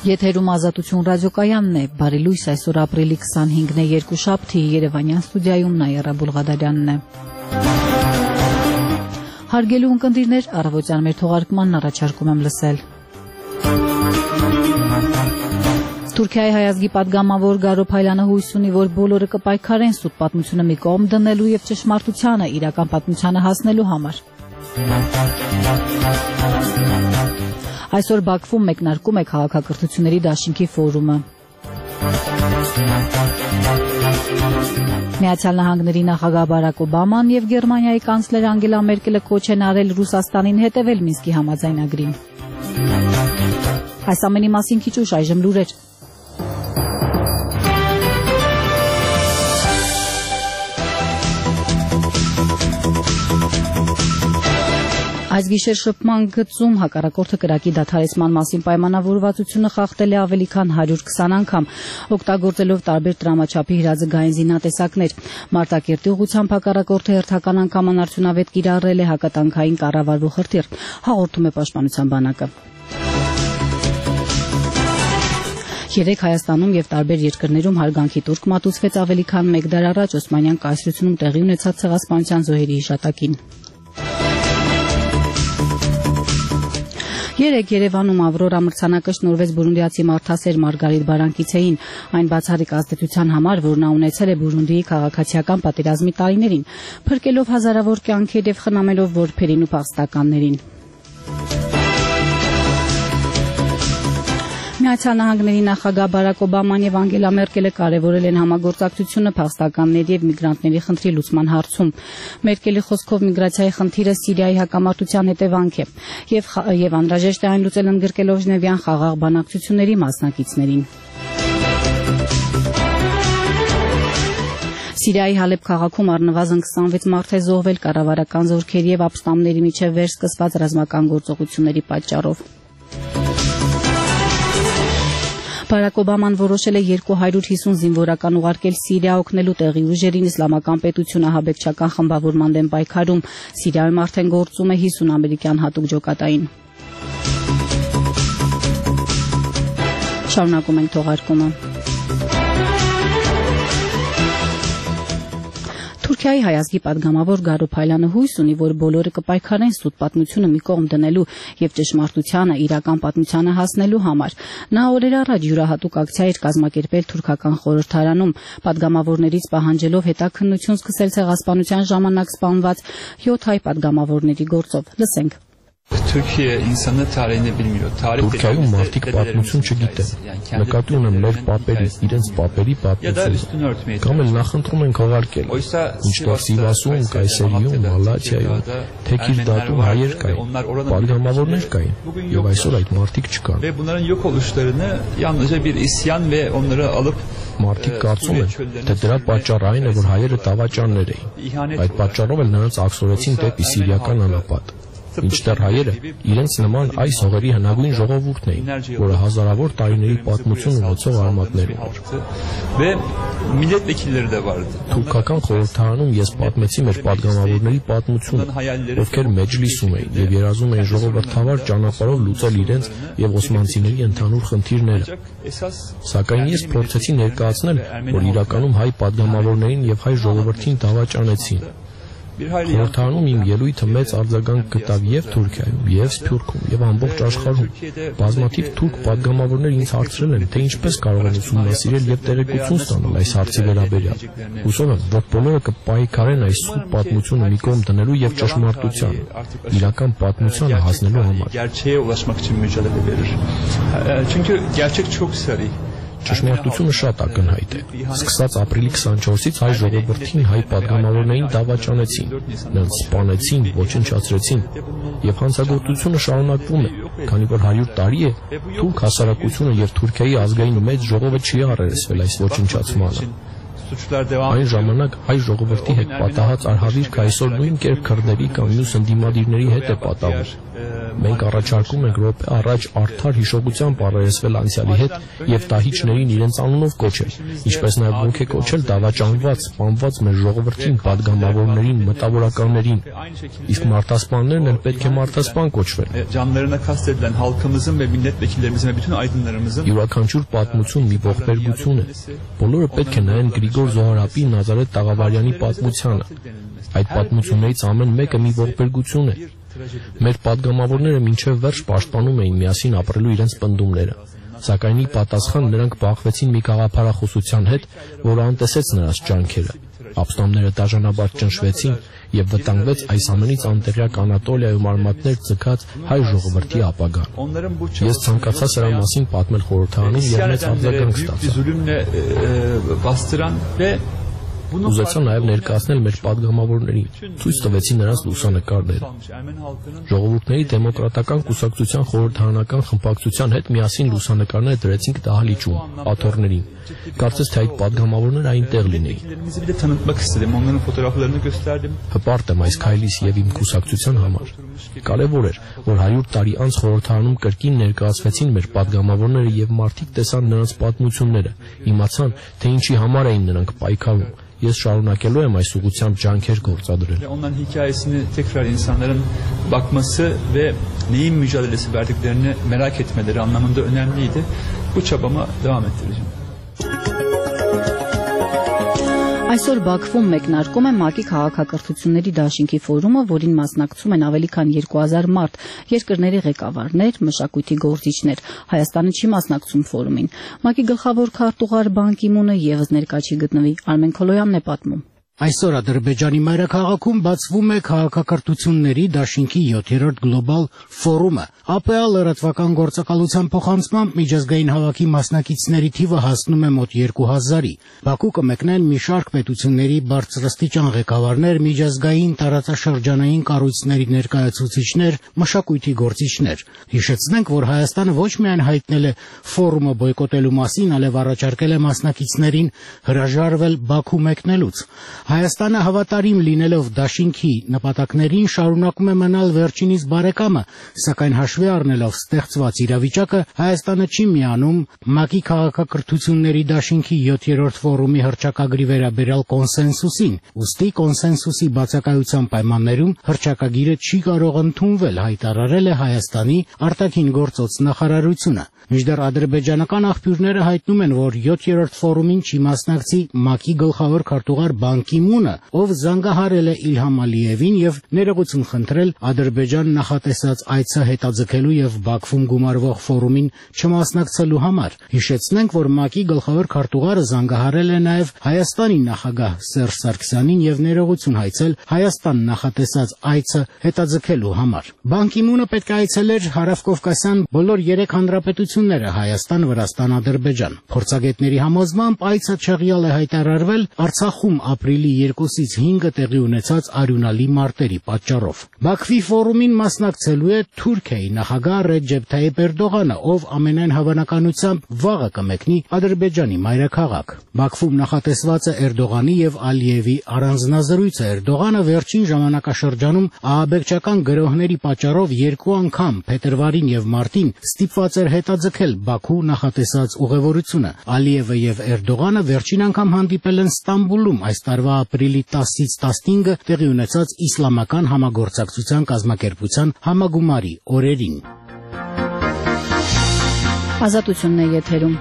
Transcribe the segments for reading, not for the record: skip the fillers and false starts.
Եթերում Ազատություն ռադիոկայանն է, բարի լույս, այսօր ապրիլի 25-ն է, երկուշաբթի, Երևանյան ստուդիայում Նաիրա Բուլղադարյանն է։ Հարգելի ունկնդիրներ, առավոտյան մեր թողարկմանն առաջարկում եմ լսել։ Թուրքիայի հայազգի պատգամավոր Գարո Փայլյանը հույս ունի, որ բոլորը կպայքարեն սուտ պատմությունը մի կողմ դնելու եւ ճշմարտությանը իրական պատմությանը հասնելու համար։ Այսօր Բաքվում մեկնարկում է քաղաքակրթությունների դաշինքի ֆորումը։ Միացյալ Նահանգների նախագահ Բարակ Օբաման եւ Գերմանիայի կանցլեր Անգելա Մերկելը կոչ են արել Ռուսաստանին հետևել Մինսկի համաձայնագրին։ Այս ամենի մասին քիչ ուշ այժմ լուրեր։ Այս գիշեր շփման գծում հակառակորդը կրակի դադարեցման մասին պայմանավորվածությունը խախտել է ավելի քան 120 անգամ, օգտագործելով տարբեր տրամաչափի հրաձգային զինատեսակներ։ Մարտակերտի ուղղությամբ հակառակորդը հերթական անգամ անարդյունավետ կիրառել է հակատանքային կառավարվող հրթիռ, հաղորդում է Պաշտպանության բանակը։ Երեկ Հայաստանում եւ տարբեր երկրներում հարգանքի տուրք մատուցվեց ավելի քան 1 դար առաջ Օսմանյան կայսրությունում տեղի ունեցած ցեղասպանության զոհերի հիշատակին։ Երեկ Երևանում Ավրորա մրցանակը շնորհվեց բուրունդիացի մարդասեր Մարգարիտ Բարանկիցեին, այն բացառիկ ազդեցության համար, որ նա ունեցել է Բուրունդիի քաղաքացիական պատերազմի տարիներին, փրկելով հազարավոր կյանքեր եւ խնամելով որբերին ու փախստականներին։ Միացյալ Նահանգների նախագահ Բարակ Օբաման եւ Անգելա Մերկելը կարևորել են համագործակցությունը փախստականների եւ միգրանտների խնդրի լուծման հարցում։ Մերկելի խոսքով միգրացիայի խնդիրը Սիրիայի հակամարտության հետևանք է եւ անհրաժեշտ է այն լուծել ընդգրկելով Ժնևյան խաղաղ բանակցությունների մասնակիցներին։ Սիրիայի Հալեբ քաղաքում առնվազն 26 մարդ է զոհվել կառավարական զորքերի եւ ապստամբների միջև վերսկսված ռազմական գործողությունների պատճառով։ Բարակ Օբաման որոշել է 250 զինվորական ուղարկել Սիրիա օգնելու տեղի ուժերին իսլամական պետություն ահաբեկչական խմբավորման դեմ պայքարում։ Սիրիայում արդեն գործում է 50 ամերիկյան հատուկ ջոկատային։ Շարունակում ենք թողարկումը։ Թուրքիայի հայազգի պատգամավոր Գարո Փայլյանը հույս ունի, որ բոլորը կպայքարեն սուտ պատմությունը մի կողմ դնելու եւ ճշմարտությանը իրական պատմությանը հասնելու համար։ Նա օրեր առաջ յուրահատուկ ակցիա էր կազմակերպել թուրքական խորհրդարանում, պատգամավորներից պահանջելով հետաքննություն սկսել ցեղասպանության ժամանակ սպանված 7 հայ պատգամավորների գործով։ Լսենք։ Թուրքիայում մարդիկ պատմություն չգիտեն, նկատի ունեն մեր պապերի, իրենց պապերի պատմությունը, կամ էլ նախընտրում են քողարկել, ինչտեղ Սիվասում, Կայսերիում, Մալաթիայում, Թեքիրդատում հայեր կային, պատգամավորներ կային, եւ այսօր այդ մարդիկ չկան։ Մարդիկ կարծում են, թե դրա պատճառը այն է, որ հայերը դավաճաններ էին, այդ պատճառով էլ նրանց աքսորեցին դեպի սիրիական անապատ։ Ինչտեղ հայերը իրենց նման այս հողերի հնագույն ժողովուրդն էին, որը հազարավոր տարիների պատմություն ունեցող արմատներ ուներ։ Թուրքական խորհրդարանում ես պատմեցի մեր պատգամավորների պատմությունը, ովքեր մեջլիսում էին եւ երազում էին ժողովրդավար ճանապարհով լուծել իրենց եւ օսմանցիների ընդհանուր խնդիրները։ Սակայն ես փորձեցի ներկայացնել, որ իրականում հայ պատգամավորներին եւ հայ ժողովրդին դավաճանեցին։ Խորհրդարանում իմ ելույթը մեծ արձագանք գտավ եւ Թուրքիայում, եւ Սփյուռքում, եւ ամբողջ աշխարհում։ Բազմաթիվ թուրք պատգամավորներ ինձ հարցրել են, թե ինչպես կարող են ուսումնասիրել եւ տեղեկություն ստանալ այս հարցի վերաբերյալ։ Հուսով եմ, որ բոլորը կպայքարեն այս սուտ պատմությունը մի կողմ դնելու եւ ճշմարտությանը, իրական պատմությանը հասնելու համար։ Ճշմարտությունը շատ ակնհայտ է։ Սկսած ապրիլի 24-ից հայ ժողովրդին հայ պատգամավորներին դավաճանեցին, նրանց սպանեցին, ոչնչացրեցին, եւ հանցագործությունը շարունակվում է, քանի որ 100 տարի է թուրք հասարակությունը եւ Թուրքիայի ազգային մեծ ժողովը չի առերեսվել այս ոչնչացմանը։ Այն ժամանակ հայ ժողովրդի հետ պատահած արհավիրքը այսօր նույն կերպ քրդերի կամ մյուս ընդդիմադիրների հետ է պատահում։ Մենք առաջարկում ենք րոպե առաջ արդար հիշողությամբ առերեսվել անցյալի հետ եւ տահիճներին իրենց անունով կոչել, ինչպես նաեւ ոնք է կոչել դավաճանված, սպանված մեր ժողովրդին, падգամավորներին, մտավորականներին։ Իսկ մարդասպաններն էլ պետք է մարդասպան կոչվեն։ Յուրաքանչյուր պատմություն մի ողբերգություն է։ Բոլորը պետք է նայեն Գրիգոր Զոհարապի Նազարեթ Տաղավարյանի պատմությանը։ Այդ պատմություններից ամեն մեկը մի ողբերգություն է։ Մեր падգամավորները մինչև վերջ պաշտպանում էին միասին ապրելու իրենց պնդումները, սակայն ի պատասխան նրանք բախվեցին մի գաղափարախոսության հետ, որը անտեսեց նրանց ջանքերը։ Ապստամբները դաժանաբար ճնշվեցին եւ վտանգվեց այս ամենից անտեղյակ Անատոլիայում արմատներ ձգած հայ ժողովրդի ապագան։ Ես ցանկացա սրա մասին պատմել խորհրդարանին եւ մեծ արձագանք ստացա։ Ուզեցա նաև ներկայացնել մեր падգամավորներին, ցույց տվեցի նրանց լուսանկարները։ Ժողովուրդների դեմոկրատական կուսակցության խորհրդարանական խմբակցության հետ միասին լուսանկարներ դրեցինք դահլիճում, աթոռներին։ Կարծես թե այդ падգամավորները այնտեղ լինեին։ Հպարտ եմ այս քայլից եւ իմ կուսակցության համար։ Կարևոր էր, որ 100 տարի անց խորհրդարանում կրկին ներկայացվեցին մեր падգամավորները եւ մարդիկ տեսան նրանց պատմությունները, իմացան, թե ինչի համար էին նրանք պայքարում։ Ես շարունակելու եմ այս ուղղությամբ ջանքեր գործադրել։ Onların hikayesini tekrar insanların bakması ve neyin mücadelesi verdiklerini merak etmeleri anlamında önemliydi. Bu çabamı devam ettireceğim. Այսօր Բաքվում մեկնարկում է ՄԱԿ-ի քաղաքակրթությունների դաշինքի ֆորումը, որին մասնակցում են ավելի քան 2000 մարդ, երկրների ղեկավարներ, մշակույթի գործիչներ։ Հայաստանը չի մասնակցում ֆորումին։ ՄԱԿ-ի գլխավոր քարտուղար Բան Կի Մունը եւս ներկա չի գտնվի։ Արմեն Քոլոյանն է պատմում։ Այսօր Ադրբեջանի մայրաքաղաքում բացվում է քաղաքակրթությունների դաշինքի 7-րդ գլոբալ ֆորումը։ ԱՊԱ լրատվական գործակալության փոխանցմամբ միջազգային հավաքի մասնակիցների թիվը հասնում է մոտ 2000-ի։ Բաքու կմեկնեն մի շարք պետությունների բարձրաստիճան ղեկավարներ, միջազգային տարածաշրջանային կառույցների ներկայացուցիչներ, մշակույթի գործիչներ։ Հիշեցնենք, որ Հայաստանը ոչ միայն հայտնել է ֆորումը բոյկոտելու մասին, այլև առաջարկել է մասնակիցներին հրաժարվել Բաքու մեկնելուց։ Հայաստանը հավատարիմ լինելով դաշինքի նպատակներին շարունակում է մնալ վերջինիս բարեկամը, սակայն հաշվի առնելով ստեղծված իրավիճակը, Հայաստանը չի միանում ՄԱԿ-ի քաղաքակրթությունների դաշինքի 7-րդ ֆորումի հռչակագրի վերաբերյալ կոնսենսուսին, ուստի կոնսենսուսի բացակայության պայմաններում հռչակագիրը չի կարող ընդունվել, հայտարարել է Հայաստանի արտաքին գործոց նախարարությունը։ Մինչդեռ ադրբեջանական աղբյուրները հայտնում են, որ 7-րդ ֆորումին չի մասնակցի ՄԱԿ-ի գլխավոր քարտուղար Բան Կի Մունը, ով զանգահարել է Իլհամ Ալիևին եւ ներողություն խնդրել Ադրբեջան նախատեսած այցը հետաձգելու եւ Բաքվում գումարվող ֆորումին չմասնակցելու համար։ Հիշեցնենք, որ ՄԱԿ-ի գլխավոր քարտուղարը զանգահարել է նաեւ Հայաստանի նախագահ Սերժ Սարգսյանին եւ ներողություն հայցել Հայաստան նախատեսած այցը հետաձգելու համար։ Բան Կի Մունը պետք է այցելեր Հարավկովկասյան բոլոր 3 հանրապետությունները՝ Հայաստան, Վրաստան, Ադրբեջան։ Փորձագետների համոզմամբ այցը չեղյալ է հայտարարվել Արցախում ապրիլի 2-ից 5-ը տեղի ունեցած արյունալի մարտերի պատճառով։ Բաքվի ֆորումին մասնակցելու է Թուրքիայի նախագահ Ռեջեփ Թայիփ Էրդողանը, ով ամենայն հավանականությամբ վաղը կմեկնի Ադրբեջանի մայրաքաղաք։ Բաքվում նախատեսված է Էրդողանի եւ Ալիևի առանձնազրույցը։ Էրդողանը վերջին ժամանակաշրջանում ահաբեկչական գրոհների պատճառով 2 անգամ փետրվարին եւ մարտին ստիպված էր հետաձգել Բաքու նախատեսած ուղևորությունը։ Ալիևը եւ Էրդողանը վերջին անգամ հանդիպել են Ստամբուլում այս տարվա ապրիլի 10-ից 15 տեղի ունեցած իսլամական համագործակցության կազմակերպության համագումարի օրերին։ Ազատությունն է եթերում։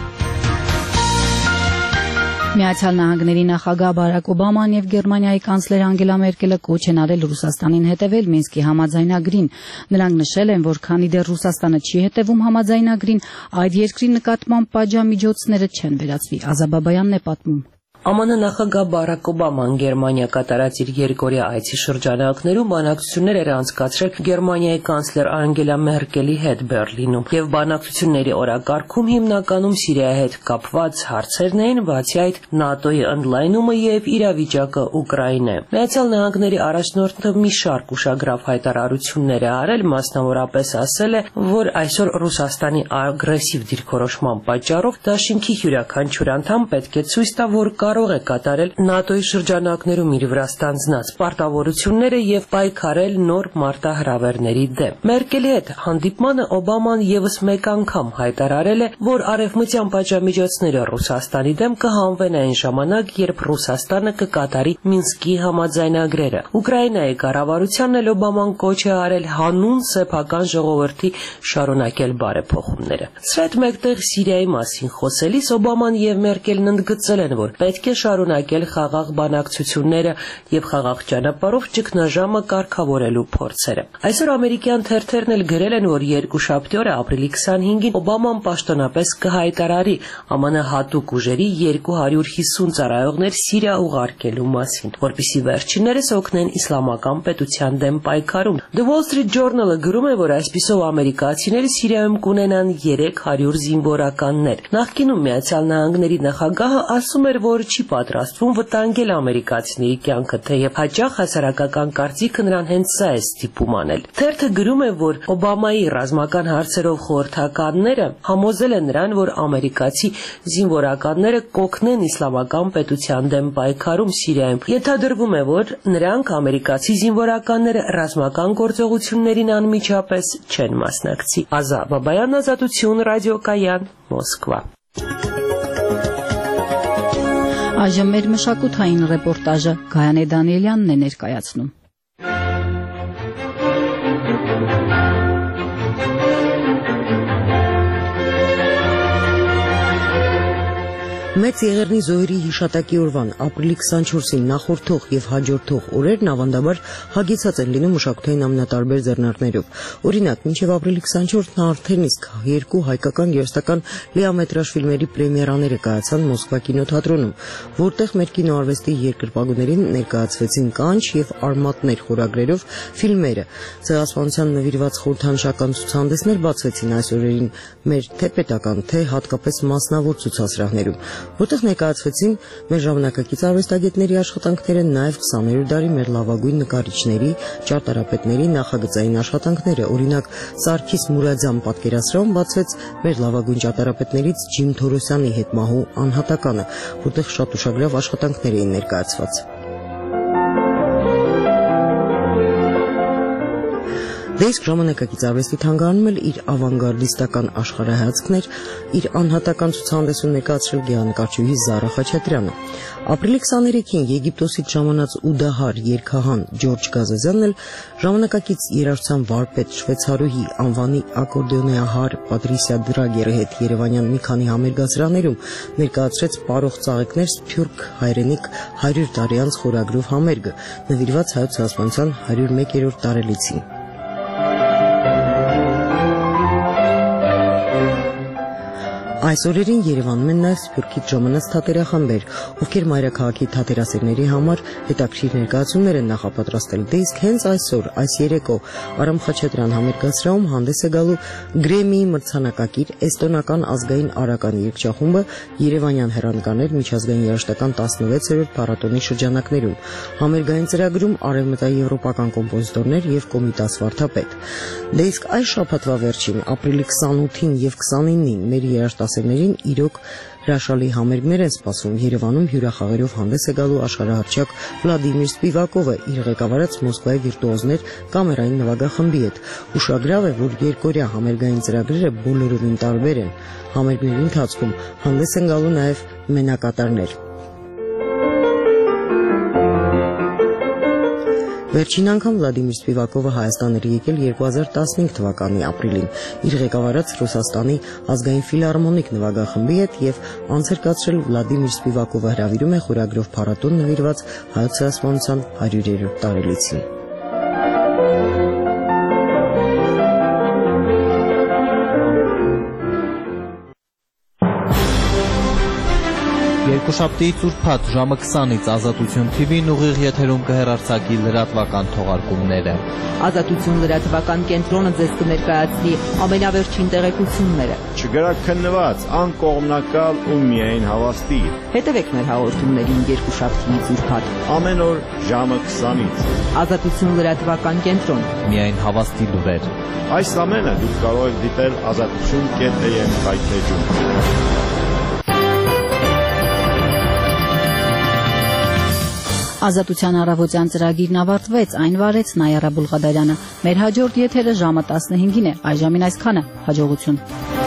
Միացյալ Նահանգների նախագահ Բարակ Օբաման եւ Գերմանիայի կանցլեր Անգելա Մերկելը կոչ են արել Ռուսաստանին հետևել Մինսկի համաձայնագրին։ Նրանք նշել են, որ քանի դեռ Ռուսաստանը չի հետևում համաձայնագրին, այդ երկրի նկատմամբ պատժամիջոցները չեն վերացվի։ Ազա Բաբայանն է պատմում։ ԱՄՆ նախագահ Բարակ Օբաման Գերմանիա կատարած իր երկօրյա այցի շրջանակներում բանակցություններ էր անցկացրել Գերմանիայի կանցլեր Անգելա Մերկելի հետ Բերլինում, եւ բանակցությունների օրակարգում հիմնականում Սիրիայի հետ կապված հարցերն էին, բացի այդ ՆԱՏՕ-ի ընդլայնումը եւ իրավիճակը Ուկրաինա։ Միացյալ Նահանգների առաջնորդը մի շարք ուշագրավ հայտարարություններ է արել, մասնավորապես ասել է, որ այսօր Ռուսաստանի ագրեսիվ դիրքորոշման պատճառով դաշինքի յուրաքանչյուր անդամ պետք է ցույց տա, որ կարող է կատարել ՆԱՏՕ-ի շրջանակներում իր վրա ստանձնած պարտավորությունները եւ պայքարել նոր մարտահրավերների դեմ։ Մերկելի հետ հանդիպմանը Օբաման եւս մեկ անգամ հայտարարել է, որ արևմտյան պատժամիջոցները Ռուսաստանի դեմ կհանվեն այն ժամանակ, երբ Ռուսաստանը կկատարի Մինսկի համաձայնագրերը։ Ուկրաինայի կառավարությանն էլ Օբաման կոչ է արել հանուն սեփական ժողովրդի շարունակել բարեփոխումները։ Սրա հետ մեկտեղ Սիրիայի մասին խոսելիս Օբաման եւ Մերկելն ընդգծել են, որ պետք է շարունակել խաղաղ բանակցությունները եւ խաղաղ ճանապարհով ճգնաժամը կարգավորելու փորձերը։ Այսօր ամերիկյան թերթերն էլ գրել են, որ երկուշաբթի օրը ապրիլի 25-ին Օբաման պաշտոնապես կհայտարարի ԱՄՆ հատուկ ուժերի 250 ծառայողներ Սիրիա ուղարկելու մասին, որպեսզի վերջիններս օգնեն իսլամական պետության դեմ պայքարում։ The Wall Street Journal-ը գրում է, որ այսպիսով ամերիկացիները Սիրիայում կունենան 300 զինվորականներ։ Նախկինում Միացյալ Նահանգների նախագահը ասում էր, որ չի պատրաստվում վտանգել ամերիկացիների կյանքը, թեև հաճախ հասարակական կարծիքը նրան հենց սա է ստիպում անել։ Թերթը գրում է, որ Օբամայի ռազմական հարցերով խորհրդականները համոզել են նրան, որ ամերիկացի զինվորականները կօգնեն իսլամական պետության դեմ պայքարում Սիրիայում։ Ենթադրվում է, որ նրանք ամերիկացի զինվորականները ռազմական գործողություններին անմիջապես չեն մասնակցի։ Ազա Բաբայան, Ազատություն, ռադիոկայան, Մոսկվա։ Այժմ մեր մշակութային ռեպորտաժը Գայանե Դանիելյանն է ներկայացնում։ Մեծ Եղեռնի զոհերի հիշատակի օրվան ապրիլի 24-ին նախորդող եւ հաջորդող օրերն ավանդաբար հագեցած են լինում մշակութային ամենատարբեր ձեռնարկներով։ Օրինակ, մինչեւ ապրիլի 24-ն արդեն իսկ 2 հայկական երաժշտական լիամետրաժ ֆիլմերի պրեմիերաները կայացան Մոսկվա կինոթատրոնում, որտեղ մեր կինոարվեստի երկրպագուներին ներկայացվեցին կանչ եւ արմատներ խորագրերով ֆիլմերը։ Ցեղասպանության նվիրված խորհրդանշական ցուցահանդեսներ բացվեցին այս օրերին մեր թե պետական, թե հատկապես մասնավոր ցուցասրահներում, որտեղ ներկայացվեցին մեր ժամանակակից արվեստագետների աշխատանքները, նաև 20-րդ դարի մեր լավագույն նկարիչների, ճարտարապետների նախագծային աշխատանքները։ Օրինակ, Սարգիս Մուրադյան պատկերասրահում բացվեց մեր լավագույն ճարտարապետներից Ջիմ Թորոսյանի հետմահու անհատականը, որտեղ շատ ուշագրավ աշխատանքներ էին ներկայացված։ Դեսկ ժամանակակից արվեստի թանգարանում էլ իր ավանգարդիստական աշխարհայացքն էր իր անհատական ցուցահանդեսում ներկայացրել գեղանկարչուհի Զարա Խաչատրյանը։ Ապրիլի 23-ին Եգիպտոսից ժամանած ուդահար երգահան Ջորջ Գազազյանն էլ ժամանակակից երաժշտության վարպետ շվեյցարուհի անվանի ակորդեոնահար Պատրիսիա Դրագերի հետ երևանյան մի քանի համերգասրահներում ներկայացրեց Պարող ծաղիկներ սփյուռք հայրենիք 100 տարի անց խորագրով համերգը, նվիրված հայոց ցեղասպանության 101-րդ տարելիցին։ Այս օրերին Երևանում են նաև Սփյուռքից ժամանած թատերախմբեր, ովքեր մայրաքաղաքի թատերասերների համար հետաքրքիր ներկայացումներ են նախապատրաստել։ Դե իսկ հենց այսօր, այս երեկո Արամ Խաչատրյան համերգասրահում հանդես է գալու Գրեմիի մրցանակակիր էստոնական ազգային արական երգչախումբը Երևանյան հեռանկարներ միջազգային երաժշտական 16-րդ փառատոնի շրջանակներում։ Համերգային ծրագրում արևմտաեվրոպական կոմպոզիտորներ եւ Կոմիտաս վարդապետ։ Դե իսկ այս շաբաթվա վերջին ապրիլի 28-ին եւ 29-ին մեր երաժշտասերներին իրոք հրաշալի համերգներ են սպասում։ Երևանում հյուրախաղերով հանդես է գալու աշխարհահռչակ Վլադիմիր Սպիվակովը իր ղեկավարած Մոսկվայի վիրտուոզներ կամերային նվագախմբի հետ։ Ուշագրավ է, որ երկօրյա համերգային ծրագրերը բոլորովին տարբեր են։ Համերգների ընթացքում հանդես են գալու նաև մենակատարներ։ Վերջին անգամ Վլադիմիր Սպիվակովը Հայաստան էր եկել 2015 թվականի ապրիլին իր ղեկավարած Ռուսաստանի ազգային ֆիլհարմոնիկ նվագախմբի հետ եւ անցեր կացրել Վլադիմիր Սպիվակովը հրավիրում է խորագրով փառատոն նվիրված հայոց ցեղասպանության 100-րդ տարելիցին։ Երկուշաբթիի ծուրփաթ ժամը 20-ից Ազատություն TV-ն ուղիղ եթերում կհեռարձակի լրատվական թողարկումները։ Ազատություն լրատվական կենտրոնը ձեզ կներկայացնի ամենավերջին տեղեկությունները։ Չգրաքննված, անկողմնակալ ու միայն հավաստի։ Հետևեք մեր հաղորդումներին երկուշաբթիի ծուրփաթ։ Ամեն օր ժամը 20-ից։ Ազատություն լրատվական կենտրոն։ Միայն հավաստի լուրեր։ Այս ամենը դուք կարող եք դիտել azatutun.am սայթեջում։ Ազատության առավոտյան ծրագիրն ավարտվեց, այն վարեց Նայարա Բուլղադարյանը։ Մեր հաջորդ եթերը ժամը 15-ին է, այժմին այսքանը, հաջողություն։